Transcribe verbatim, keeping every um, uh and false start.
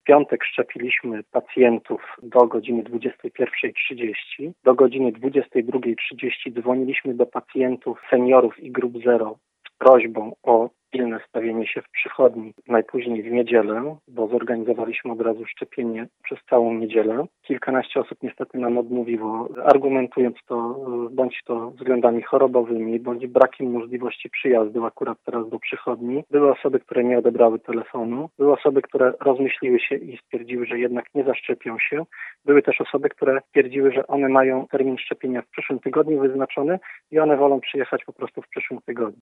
piątek szczepiliśmy pacjentów do godziny dwudziestej pierwszej trzydzieści. Do godziny dwudziestej drugiej trzydzieści dzwoniliśmy do pacjentów, seniorów i grup zero z prośbą o pilne stawienie się w przychodni najpóźniej w niedzielę, bo zorganizowaliśmy od razu szczepienie przez całą niedzielę. Kilkanaście osób niestety nam odmówiło, argumentując to bądź to względami chorobowymi, bądź brakiem możliwości przyjazdu akurat teraz do przychodni. Były osoby, które nie odebrały telefonu, były osoby, które rozmyśliły się i stwierdziły, że jednak nie zaszczepią się. Były też osoby, które stwierdziły, że one mają termin szczepienia w przyszłym tygodniu wyznaczony i one wolą przyjechać po prostu w przyszłym tygodniu.